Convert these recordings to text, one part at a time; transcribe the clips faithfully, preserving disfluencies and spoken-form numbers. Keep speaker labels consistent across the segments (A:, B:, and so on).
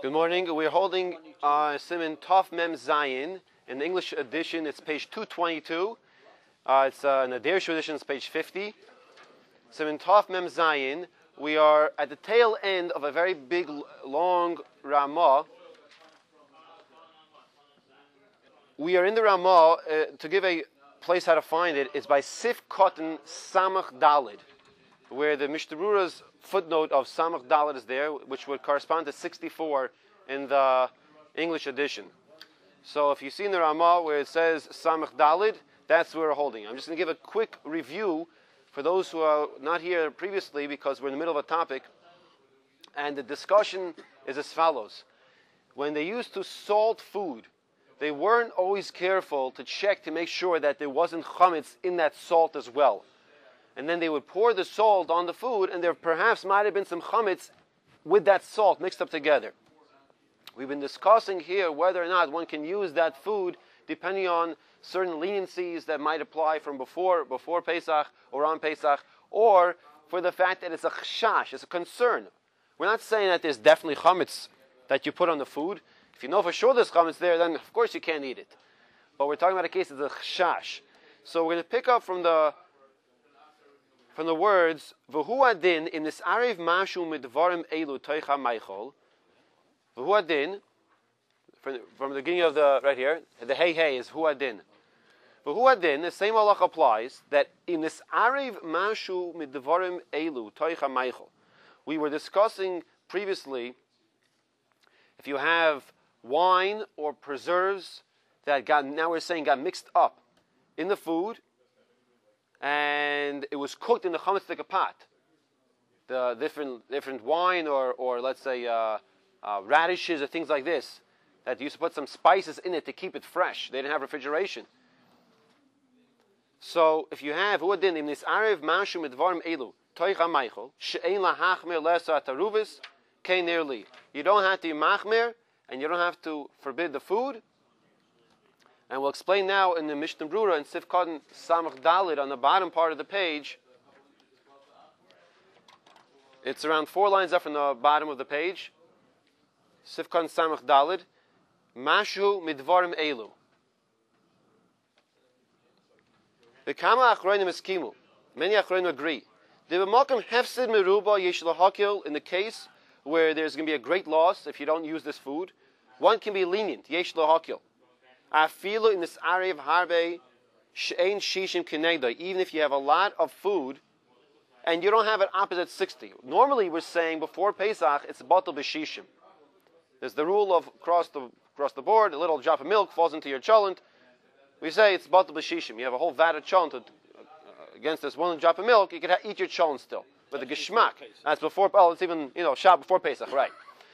A: Good morning. We're holding uh, Siman Tov Mem Zayin. In the English edition, it's page two twenty-two. Uh, it's uh, in the Derish edition, it's page fifty. Siman Tov Mem Zayin. We are at the tail end of a very big, long Ramah. We are in the Ramah. Uh, to give a place how to find it, it's by Sif Kotten Samach Dalid, where the Mishnah Berurah's footnote of Samach Dalid is there, which would correspond to sixty-four in the English edition. So if you see in the Ramah where it says Samach Dalid, that's where we're holding. I'm just going to give a quick review for those who are not here previously, because we're in the middle of a topic, and the discussion is as follows. When they used to salt food, they weren't always careful to check to make sure that there wasn't chametz in that salt as well. And then they would pour the salt on the food, and there perhaps might have been some chametz with that salt mixed up together. We've been discussing here whether or not one can use that food depending on certain leniencies that might apply from before before Pesach or on Pesach, or for the fact that it's a chashash, it's a concern. We're not saying that there's definitely chametz that you put on the food. If you know for sure there's chametz there, then of course you can't eat it. But we're talking about a case of the chashash. So we're going to pick up from the From the words, V'hu adin in this ariv mashu midvarim elu toicha meichol. V'hu adin, from, from the beginning of the, right here, the hey hey is hu adin. V'hu adin, the same halach applies, that in this ariv mashu midvarim elu toicha meichol. We were discussing previously, if you have wine or preserves that got, now we're saying got mixed up in the food, and it was cooked in the chametz pot, the different different wine or or let's say uh, uh, radishes or things like this, that you used to put some spices in it to keep it fresh. They didn't have refrigeration. So if you have huadin in this arev mashu midvarim elu toicha meichel she'ein lahachmer lesa taruvis kein nearly. You don't have to be machmer, and you don't have to forbid the food. And we'll explain now in the Mishnah Berurah in Sif Kotten Samach Dalid on the bottom part of the page. It's around four lines up from the bottom of the page. Sif Kotten Samach Dalid. Mashu midvarim elu. The Kama Achronim eskimu. Many Achronim agree. The b'makom hefsid meruba yesh lahakil, in the case where there's going to be a great loss if you don't use this food, one can be lenient. Yesh lahakil. Afilu in this arev harbe she'ein shishim kinegda. Even if you have a lot of food and you don't have it opposite sixty. Normally we're saying before Pesach it's batal b'shishim. There's the rule of across the across the board, a little drop of milk falls into your cholent. We say it's batal b'shishim. You have a whole vat of cholent uh, against this one drop of milk. You can ha- eat your cholent still with the geshmak. That's before. Oh, it's even you know shab before Pesach, right?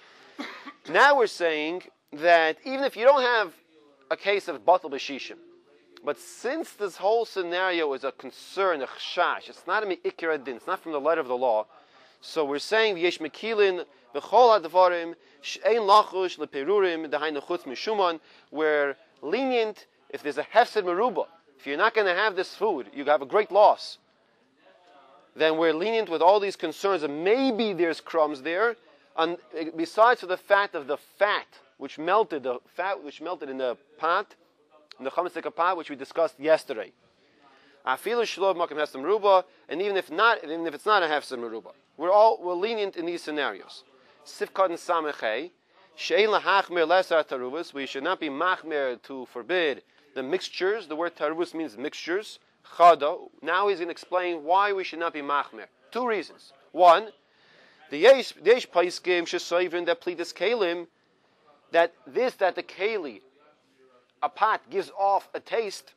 A: Now we're saying that even if you don't have a case of batal b'shishim, but since this whole scenario is a concern, a chashash, it's not a me'ikir adin, it's not from the letter of the law, so we're saying v'yesh mekilin v'chol hadvarim she'ein lachush leperurim d'hainu chutz mishuman. We're lenient if there's a hefsed meruba. If you're not going to have this food, you have a great loss. Then we're lenient with all these concerns, and maybe there's crumbs there, and besides for the fact of the fat which melted, the fat which melted in the pot, in the chametz pot, which we discussed yesterday. Afilu shlov makom hefsed meruba, and even if not, even if it's not a hefsed meruba, we're all we're lenient in these scenarios. Sif Kotten Samachei she'ein lahachmer lesar taruvus. We should not be machmer to forbid the mixtures. The word taruvus means mixtures. Chada. Now he's going to explain why we should not be machmer. Two reasons. One, the yesh the yesh paiskim shesayvin that plitas kalim, that this, that the keli, a pot, gives off a taste,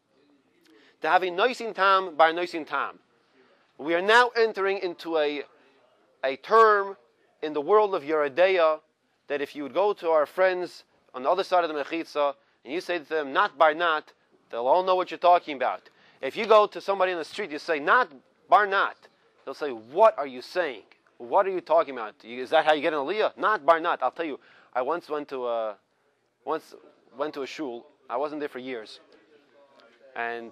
A: to have a noisin tam by a noisin tam. We are now entering into a, a term in the world of Yeridea, that if you would go to our friends on the other side of the Mechitza, and you say to them, not bar not, they'll all know what you're talking about. If you go to somebody in the street, you say, not bar not, they'll say, what are you saying? What are you talking about? Is that how you get an aliyah? Not bar not. I'll tell you, I once went to a, once went to a shul. I wasn't there for years, and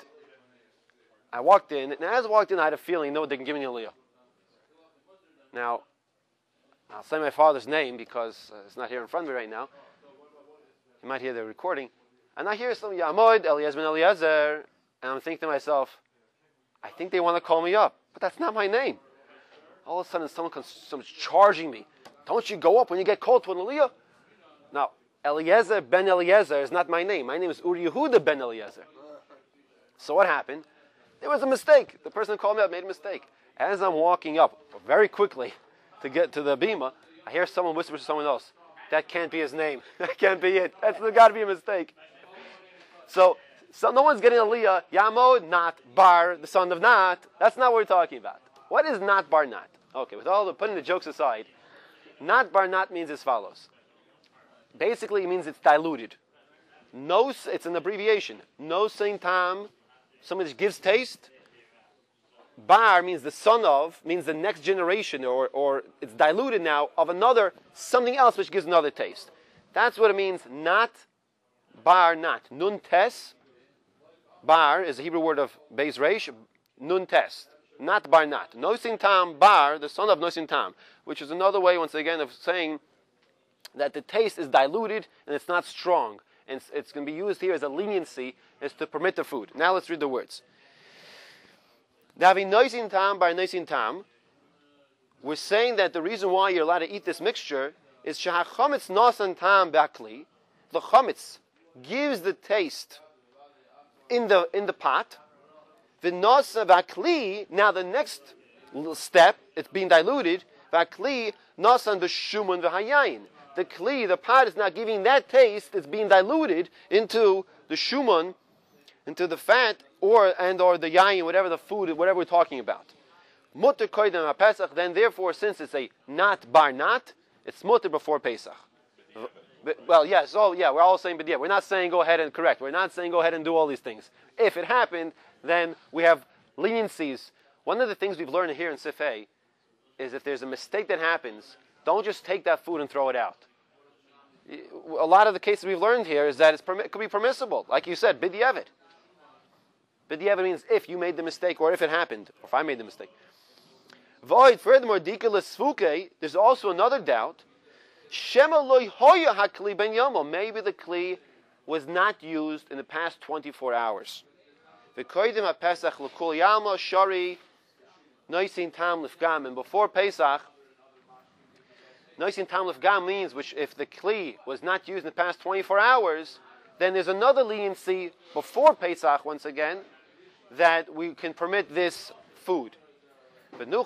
A: I walked in. And as I walked in, I had a feeling, no, they can give me an aliyah. Now, I'll say my father's name because uh, it's not here in front of me right now. You might hear the recording. And I hear some Yamod, Eliezer ben Eliezer, and I'm thinking to myself, I think they want to call me up, but that's not my name. All of a sudden, someone comes, someone's charging me. Don't you go up when you get called to an Aliyah? Now, Eliezer ben Eliezer is not my name. My name is Uri Yehuda ben Eliezer. So what happened? There was a mistake. The person who called me up made a mistake. As I'm walking up very quickly to get to the bima, I hear someone whisper to someone else, that can't be his name. That can't be it. That's got to be a mistake. So, so no one's getting Aliyah. Yamod, not Bar, the son of Nat. That's not what we're talking about. What is not Bar Nat? Okay, with all the putting the jokes aside, not Bar Nat means as follows. Basically, it means it's diluted. No, it's an abbreviation. No same time, something that gives taste. Bar means the son of, means the next generation, or, or it's diluted now, of another, something else which gives another taste. That's what it means, not bar not. Nun tes, bar is a Hebrew word of Beis Reish, nun tes, not bar not. Nosin tam bar, the son of Nosin tam, which is another way, once again, of saying that the taste is diluted and it's not strong. And it's, it's going to be used here as a leniency, is to permit the food. Now let's read the words. Davi noisin tam bar noisin tam. We're saying that the reason why you're allowed to eat this mixture is shahachametz nosan tam bakli. The chametz gives the taste in the in the pot. The nosa bakli. Now the next step, it's being diluted. Bakli nosan the shuman v'hayayin. The kli, the pot, is not giving that taste. It's being diluted into the shuman, into the fat, or and or the yayin, whatever the food, whatever we're talking about. Mutter koydem ha-Pesach. Then, therefore, since it's a not bar not, it's mutter before Pesach. Well, yes, oh yeah, we're all saying, but yeah, we're not saying go ahead and correct. We're not saying go ahead and do all these things. If it happened, then we have leniencies. One of the things we've learned here in Sifei is if there's a mistake that happens, don't just take that food and throw it out. A lot of the cases we've learned here is that it's permi- it could be permissible. Like you said, b'diavad. B'diavad means if you made the mistake or if it happened, or if I made the mistake. Void, furthermore, dikalas fuke, there's also another doubt. Shema loy hoya hakli ben yomo. Maybe the kli was not used in the past twenty-four hours. V'koydim ha-Pesach l'kul yalma shari noisin tam lifgam. And before Pesach, noisin tam lifgam means which if the kli was not used in the past twenty-four hours, then there's another leniency before Pesach, once again, that we can permit this food. We can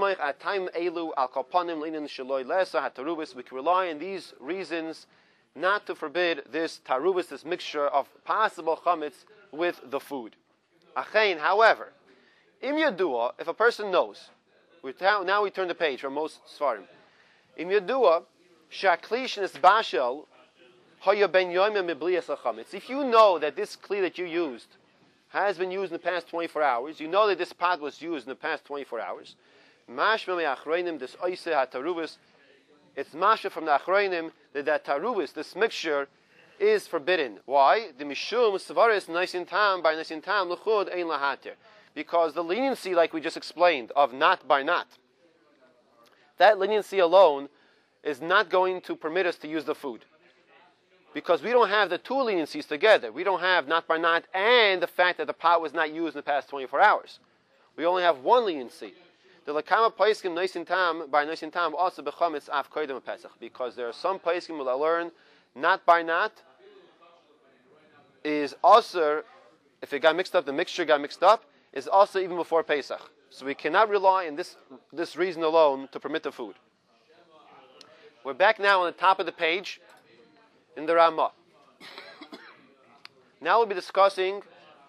A: rely on these reasons not to forbid this tarubis, this mixture of possible chametz with the food. However, im yadua, if a person knows, now we turn the page from most svarim. Im yadua, shaklish nisbashel hoya ben yoyim mibliyas chametz. If you know that this kli that you used has been used in the past twenty-four hours, you know that this pot was used in the past twenty-four hours, mashma me'achroinim this oise hatarubis, it's masha from the achroinim that that tarubis, this mixture, is forbidden. Why? The mishum svaris naisin tam by naisin tam l'chud ein lahatir. Because the leniency, like we just explained, of not by not, that leniency alone is not going to permit us to use the food. Because we don't have the two leniencies together. We don't have not by not and the fact that the pot was not used in the past twenty-four hours. We only have one leniency. The lakama paiskim naisin tam by naisin tam also bechametz af koydem pesach. Because there are some paiskim that learn not by not is also, if it got mixed up, the mixture got mixed up, is also even before Pesach. So we cannot rely on this this reason alone to permit the food. We're back now on the top of the page in the Ramah. Now we'll be discussing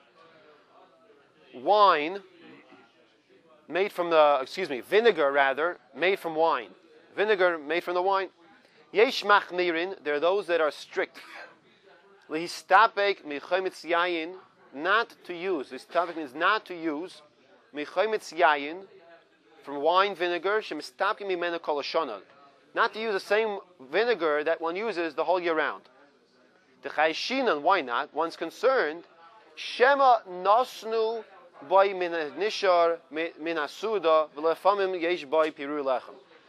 A: wine made from the, excuse me, vinegar rather, made from wine. Vinegar made from the wine. Yesh machmirin, there are those that are strict. Lihistapek michomitz yayin, not to use. Lihistapek means not to use michomitz yayin, from wine vinegar, shemistapke mimena kol hashana. Not to use the same vinegar that one uses the whole year round. The chayshinan, why not? One's concerned. Shema nosnu boy min nishar min asuda v'lefamim yesh boy piru lechem.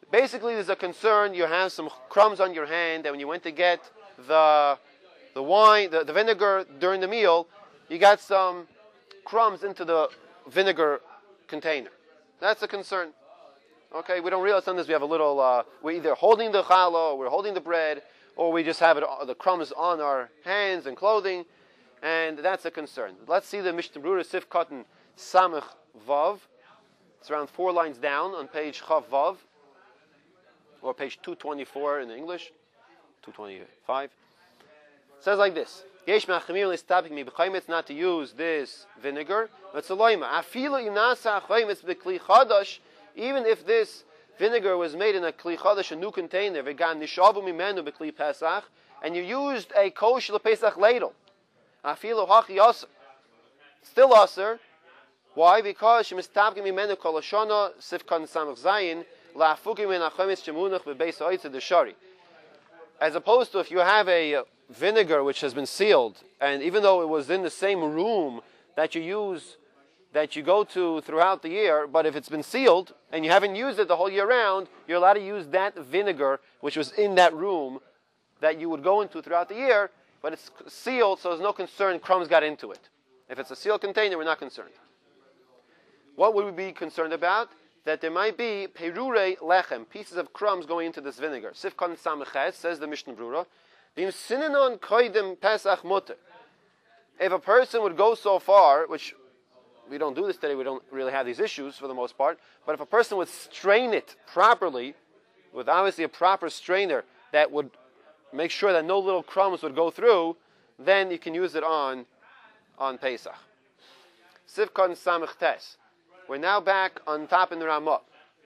A: Basically, there's a concern. You have some crumbs on your hand, and when you went to get the the wine, the, the vinegar during the meal, you got some crumbs into the vinegar container. That's a concern. Okay, we don't realize sometimes we have a little. Uh, we're either holding the challah, or we're holding the bread, or we just have it the crumbs on our hands and clothing, and that's a concern. Let's see the Mishnah Berurah Sif Katan Samach Vav. It's around four lines down on page Chav Vav, or page two twenty-four in English, two twenty-five. It says like this: Yesh ma'achmir l'stabik mi b'chaymetz, not to use this vinegar. But tzaloyma afilu inasa chaymetz b'kli chadash, even if this vinegar was made in a kli chadash, a new container, v'gan nishavu mimenu b'kli pesach, and you used a kosher pesach ladle, afilu hachi aser, still aser. Why? Because she mistabik mimenu kol hashana sifkan samach zayin la'afukim min achaymetz shemunach b'beis ha'otzeh d'shari. As opposed to if you have a vinegar which has been sealed, and even though it was in the same room that you use, that you go to throughout the year, but if it's been sealed and you haven't used it the whole year round, you're allowed to use that vinegar which was in that room that you would go into throughout the year, but it's sealed, so there's no concern crumbs got into it. If it's a sealed container, we're not concerned. What would we be concerned about? That there might be perure lechem, pieces of crumbs going into this vinegar. Sifkan Samaches, says the Mishnah Berurah, if a person would go so far, which we don't do this today, we don't really have these issues for the most part, but if a person would strain it properly, with obviously a proper strainer that would make sure that no little crumbs would go through, then you can use it on, on Pesach. Sifkan Samach Tes. We're now back on top in the Ramah.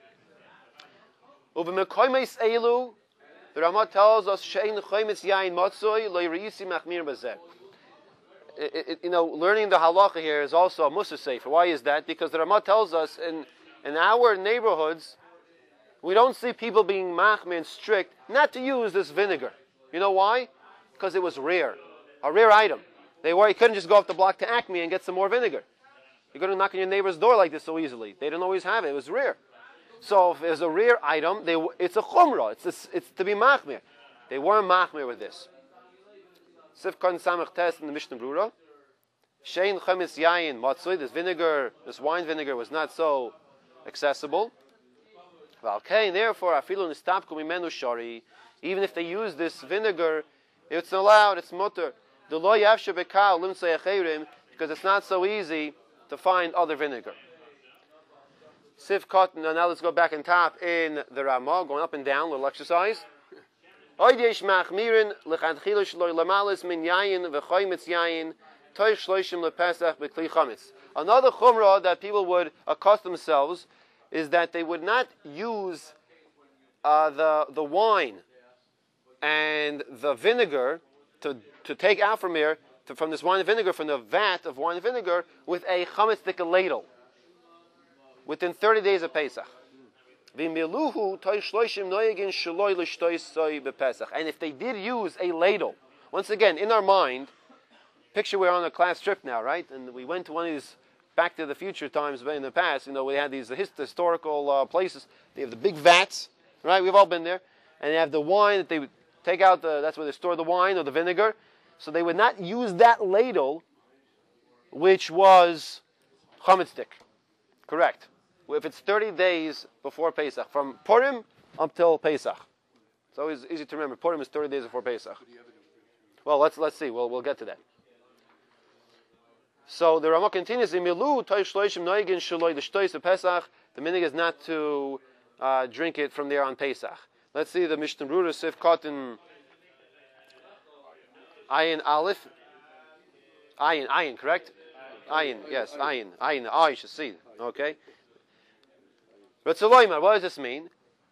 A: Uvemekoymes Elu, the Ramah tells us, Shein Choymetz Yain Matzoy Lo Yirisi Machmir Bazeh. You know, learning the halacha here is also a Mussar Sefer. Why is that? Because the Ramah tells us in, in our neighborhoods, we don't see people being machmir and strict not to use this vinegar. You know why? Because it was rare. A rare item. They were, you couldn't just go up the block to Acme and get some more vinegar. You're going to knock on your neighbor's door like this so easily. They didn't always have it. It was rare. So if it's a rare item, they, it's a chumrah. It's, a, it's to be machmir. They weren't machmir with this. Sifkan Samach Tes in the Mishnah Berurah. Shein Chometz Yain Matzoi. This vinegar, this wine vinegar was not so accessible. Okay, and therefore, afilu nistapku mimenu shari. Even if they use this vinegar, it's allowed. It's mutter. The lo yavshe bekal limtzei acherim, because it's not so easy to find other vinegar. Sif cotton. Now let's go back and top in the Ramah, going up and down, little exercise. Oydesh machmirin lechanchila shloi lamalis min yayin v'choymetz yayin toish shloishim lepesach b'kli chametz. Another chumrah that people would accustom themselves is that they would not use uh, the the wine and the vinegar to to take out from here to, from this wine and vinegar, from the vat of wine and vinegar, with a chametz ladle within thirty days of Pesach. And if they did use a ladle, once again, in our mind, picture we're on a class trip now, right? And we went to one of these Back to the Future times in the past. You know, we had these historical uh, places. They have the big vats, right? We've all been there. And they have the wine that they would take out, the, that's where they store the wine or the vinegar. So they would not use that ladle, which was chametz stick. Correct. If it's thirty days before Pesach, from Purim up till Pesach. It's always easy to remember. Purim is thirty days before Pesach. Well, let's let's see. We'll we'll get to that. So the Ramah continues, the minig is not to uh, drink it from there on Pesach. Let's see the Mishnah Berurah Sif Cotton Ayin Aleph. Ayin, Ayin, correct? Ayin, yes, Ayin. Ayin, oh, you should see. Okay. What does this mean?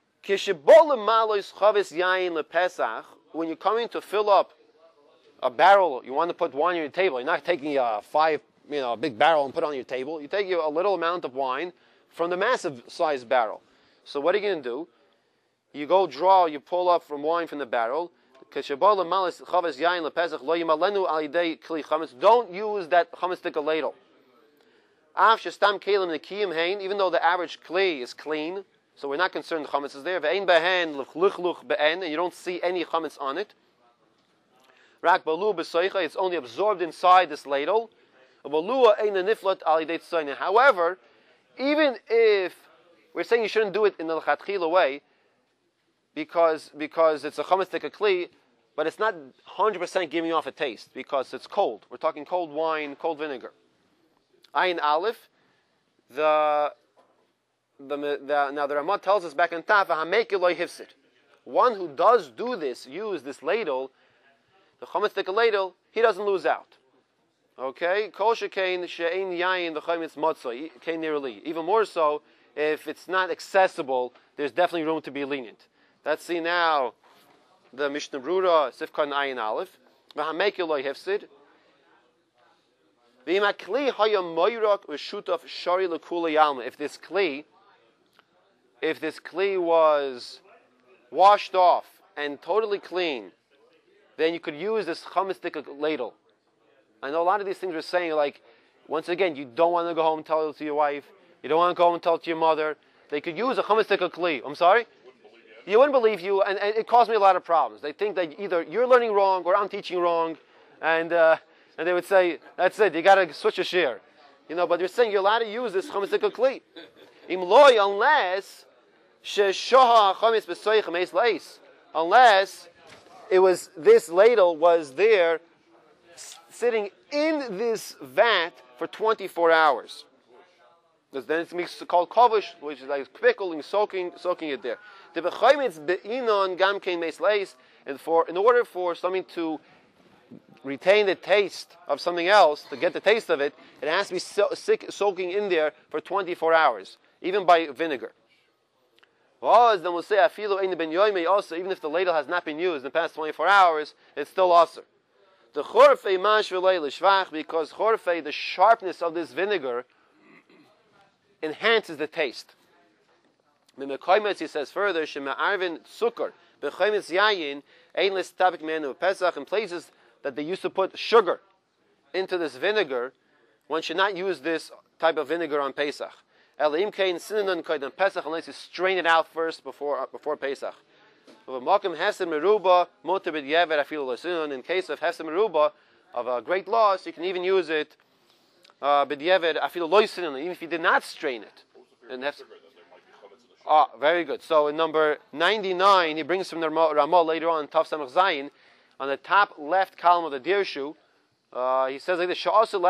A: When you're coming to fill up a barrel, you want to put wine on your table. You're not taking a five, you know, a big barrel and put it on your table. You take a little amount of wine from the massive sized barrel. So what are you going to do? You go draw, you pull up from wine from the barrel. Don't use that chametz stick ladle. Even though the average kli is clean, so we're not concerned the chametz is there. Ve'ein behen l'chluch be'en, and you don't see any chametz on it. Rak balu b'soicha, it's only absorbed inside this ladle. However, even if we're saying you shouldn't do it in the l'chatchila way, because because it's a chametz kli, but it's not one hundred percent giving off a taste because it's cold. We're talking cold wine, cold vinegar. Ayin Aleph, the the, the now the Ramah tells us back in Taf, hifsid. One who does do this, use this ladle, the chametz ladle, he doesn't lose out. Okay, kol shekain she'ein yayin v'chametz matzah kain nirali. Even more so, if it's not accessible, there's definitely room to be lenient. Let's see now the Mishnah Brura Sifkan Ayin Aleph. V'hamekil lo hefsid. V'imakli hayam moirak v'shutaf shari l'kula yalma. If this kli, if this kli was washed off and totally clean, then you could use this chametz ladle. I know a lot of these things we're saying, like, once again, you don't want to go home and tell it to your wife. You don't want to go home and tell it to your mother. They could use a chametz kli. I'm sorry? Wouldn't you wouldn't believe you, and, and it caused me a lot of problems. They think that either you're learning wrong or I'm teaching wrong, and uh, and they would say, that's it, you got to switch a share. You know, but they're saying you're allowed to use this chametz kli. Imloy, unless sheshoha chametz b'soich meis leis. Unless it was, this ladle was there sitting in this vat for twenty-four hours. Because then it's called kovish, which is like pickling, soaking, soaking it there. The bechoimitz be'inon gam kein meis leis, and for in order for something to retain the taste of something else, to get the taste of it, it has to be so, sick, soaking in there for twenty-four hours, even by vinegar. Well, then we'll say afilu ein ben yoyme also, even if the ladle has not been used in the past twenty-four hours, it's still also. The chorfei mash v'lei l'shvach, because chorfei, the sharpness of this vinegar, enhances the taste. Mimekaymetz, he says further, shema'arvin sukkar b'chaymetz yayin ein l'stabik menu pesach, in places that they used to put sugar into this vinegar, one should not use this type of vinegar on Pesach. Elim kein sinan kaidam Pesach, unless you strain it out first before before Pesach. In case of Hefsed Meruba, of a great loss, you can even use it uh, even if you did not strain it. And ah, very good. So in number ninety-nine, he brings from the Ramah later on, Tav Samach Zayin, on the top left column of the Dirshu, uh, he says like this: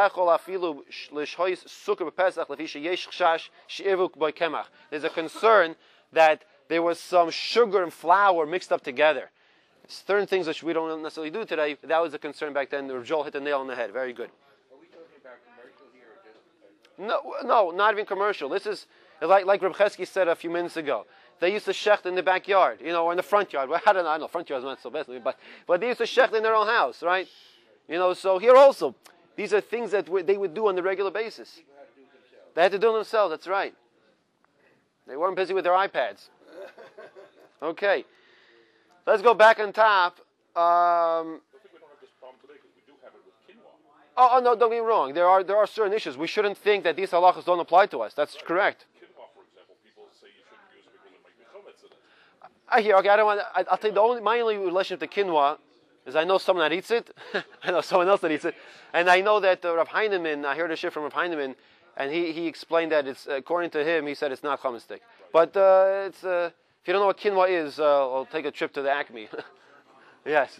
A: there's a concern that there was some sugar and flour mixed up together. Certain things which we don't necessarily do today, that was a concern back then. Rav Joel hit the nail on the head. Very good.
B: Are we talking about commercial here or just...
A: No, no, not even commercial. This is, like, like Reb Chesky said a few minutes ago. They used to shecht in the backyard, you know, or in the front yard. Well, I don't know, I don't know, front yard is not so bad, but, but they used to shecht in their own house, right? You know, so here also, these are things that they would do on a regular basis. They had to do it themselves, that's right. They weren't busy with their iPads. Okay, let's go back on top. Um,
B: I think we don't have this problem today because we do have it with quinoa.
A: oh, oh, no, don't get me wrong. There are there are certain issues. We shouldn't think that these halachas don't apply to us. That's correct.
B: Quinoa, for example, people say you shouldn't use it because it might be chametz in it.
A: I hear. Okay, I don't want. I, I'll tell you the only my only relationship to quinoa is I know someone that eats it. I know someone else that eats it, and I know that uh, Rav Heinemann. I heard a shit from Rav Heinemann, and he, he explained that it's according to him. He said it's not chametz stick, but uh, it's. Uh, If you don't know what quinoa is, uh, I'll take a trip to the Acme. Yes.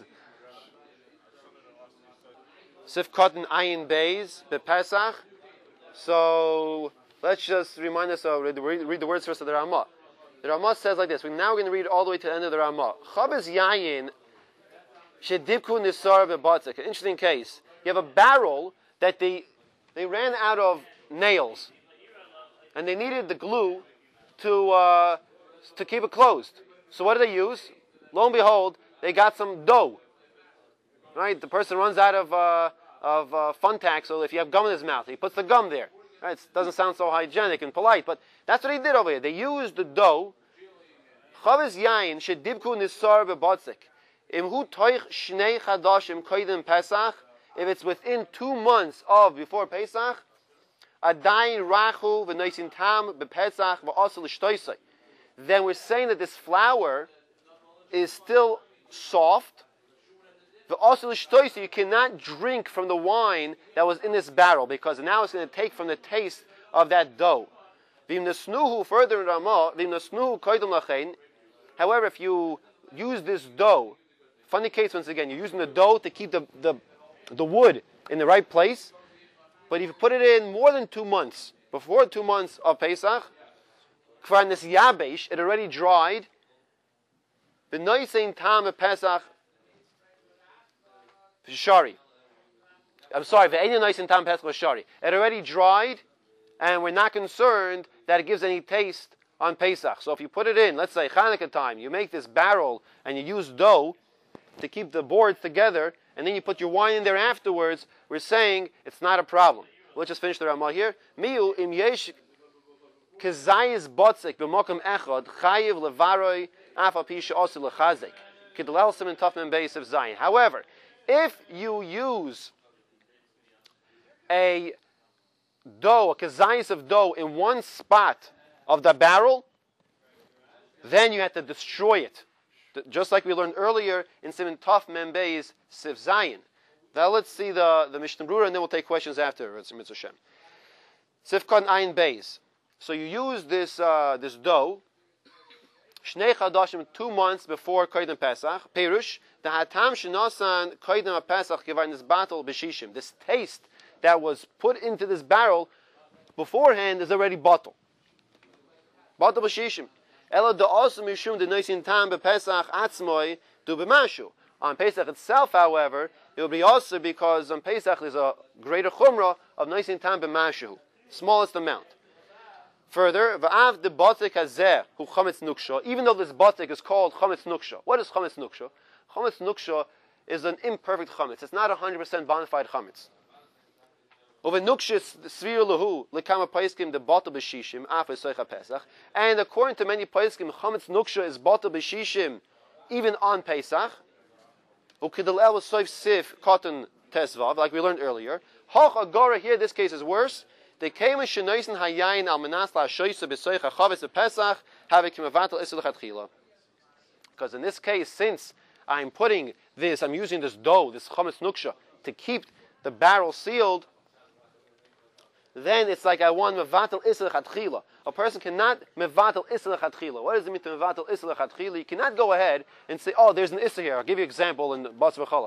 A: Sif cotton ayin beis bepesach. So let's just remind us of read, read, read the words first of the Ramah. The Ramah says like this. We're now going to read all the way to the end of the Ramah. Chabez yayin shedibku nisar bebatzik. An interesting case. You have a barrel that they they ran out of nails, and they needed the glue to. Uh, to keep it closed. So what do they use? Lo and behold, they got some dough. Right? The person runs out of uh, of uh, Funtac, so if you have gum in his mouth, he puts the gum there. Right? It doesn't sound so hygienic and polite, but that's what he did over here. They used the dough. Chavis yain shedibku nisar bebatzik. Imhu toich shnei chadashim koydem Pesach. If it's within two months of before Pesach, adayin rachu v'noisin tam bepesach v'asel l'shtoisei. then we're saying that this flour is still soft. The also l'shtoisa, you cannot drink from the wine that was in this barrel because now it's going to take from the taste of that dough. V'im nesnuhu, further in Ramah, v'im nesnuhu koydem lachein. However, if you use this dough, funny case once again, you're using the dough to keep the, the, the wood in the right place, but if you put it in more than two months, before two months of Pesach, kvar nis yabesh, it already dried, the noisein tam of Pesach, Shari. I'm sorry, ve'ein noisein tam Pesach Shari. It already dried, and we're not concerned that it gives any taste on Pesach. So if you put it in, let's say Hanukkah time, you make this barrel and you use dough to keep the boards together, and then you put your wine in there afterwards, we're saying it's not a problem. Let's just finish the Ramah here. Miu im yesh kezayis botzik b'mokum echad chayiv levaroi af al pi she'osi lechazek k'dalel simen taf mem beis of zayin. However, if you use a dough, a kezayis of dough in one spot of the barrel, then you have to destroy it. Just like we learned earlier in Siman Taf Mem Beis Siv Zayin. Now let's see the, the Mishnah Brura, and then we'll take questions after. Mitzvah Shem. Sifkon Ayin Beis. So you use this uh, this dough, Shnei Chadashim, two months before Koydem Pesach. Perush, the Hatam Shenosan Koydem Pesach Givar Nizbatel B'Shishim. This taste that was put into this barrel beforehand is already bottled. Bottled B'Shishim. Ela da also mishum de noisin tam bePesach atzmoi do b'mashu. On Pesach itself, however, it will be also because on Pesach there's a greater chumrah of noisin tam b'mashu, smallest amount. Further, va'av de botek hazeh hu chametz nuksha. Even though this botek is called chametz nuksha, what is chametz nuksha? Chametz nuksha is an imperfect chametz. It's not a hundred percent bona fide chametz. And according to many poskim, chametz nuksha is bottle b'shishim even on Pesach. Ukidalel was soif sif cotton tesvav, like we learned earlier. Hoch agora here, this case is worse. They came in shenoisen hayayin al menas la shoysa b'soicha chavetz Pesach havik kimavatel isul chatchila. Because in this case, since I'm putting this, I'm using this dough, this chametz nuksha, to keep the barrel sealed, then it's like I want mevatel isel chatchila. A person cannot mevatel isel chatchila. What does it mean to mevatel isel chatchila? You cannot go ahead and say, oh, there's an isel here. I'll give you an example in Bas V'Chalav.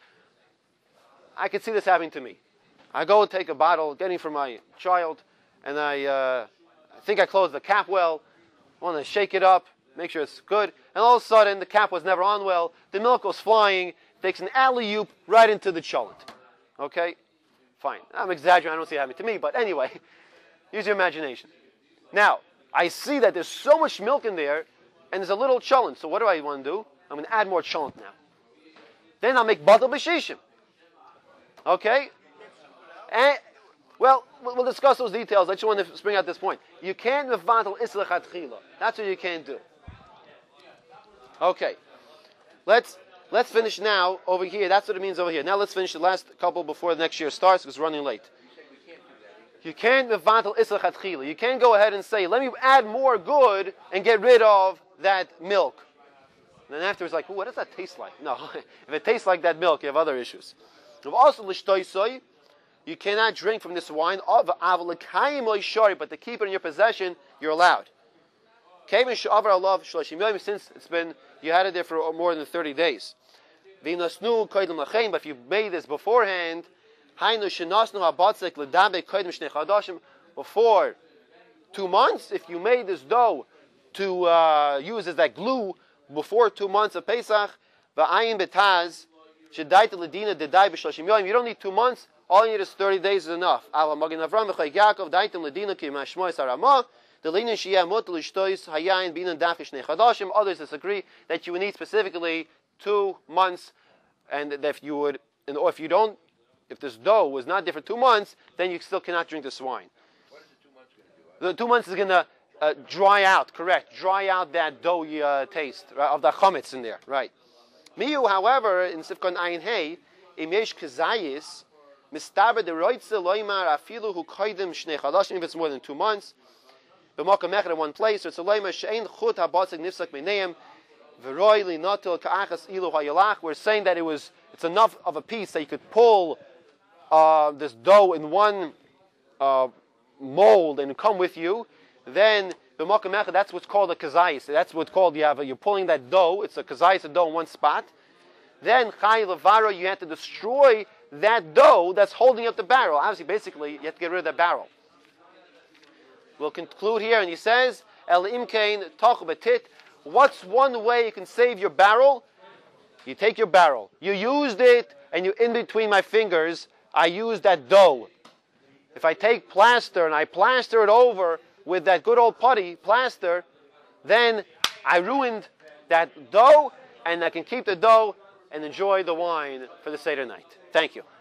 A: I could see this happening to me. I go and take a bottle, getting for my child, and I, uh, I think I closed the cap well. I want to shake it up, make sure it's good. And all of a sudden, the cap was never on well. The milk was flying, takes an alley-oop right into the cholent. Okay? Fine. I'm exaggerating. I don't see it happening to me, but anyway, use your imagination. Now, I see that there's so much milk in there, and there's a little cholent. So what do I want to do? I'm going to add more cholent now. Then I'll make batal b'shishim. Okay? And, well, we'll discuss those details. I just want to bring out this point. You can't mevatel isla chatchila. That's what you can't do. Okay. Let's let's finish now over here. That's what it means over here. Now let's finish the last couple before the next year starts because it's running late. You can't mevatel isla chatchila. You can't go ahead and say, let me add more good and get rid of that milk. And then afterwards, like, what does that taste like? No. If it tastes like that milk, you have other issues. Also, l'shtoisoi, you cannot drink from this wine, but to keep it in your possession, you're allowed. Since it's been, you had it there for more than thirty days. But if you made this beforehand, before two months, if you made this dough to uh, use as that glue before two months of Pesach, you don't need two months. All you need is thirty days is enough. Others disagree that you would need specifically two months, and that if you would, and or if you don't, if this dough was not there for two months, then you still cannot drink this wine.
C: What is the two months going to do?
A: The two months is going to uh, dry out. Correct, dry out that doughy uh, taste right, of the chametz in there. Right. Miyu, however, in Sifkon Ayin Hey, imesh kezayis. Mistaber the roitze loymar afilu hu koydem shnei chadashim, if it's more than two months. b'makam echad in one place. It's a lema she'ein chut habatzig nifsak meineim v'roi li natil ka'achas ilu hayalach. We're saying that it was it's enough of a piece that you could pull uh, this dough in one uh, mold and come with you. Then b'makam echad, that's what's called a kazayis. That's what's called you have a, you're pulling that dough. It's a kazayis of dough in one spot. Then chay levaro, you have to destroy that dough that's holding up the barrel. Obviously, basically, you have to get rid of that barrel. We'll conclude here, and he says, El imkein tochu betit. What's one way you can save your barrel? You take your barrel, you used it, and you in between my fingers, I use that dough. If I take plaster and I plaster it over with that good old putty plaster, then I ruined that dough, and I can keep the dough and enjoy the wine for the Seder night. Thank you.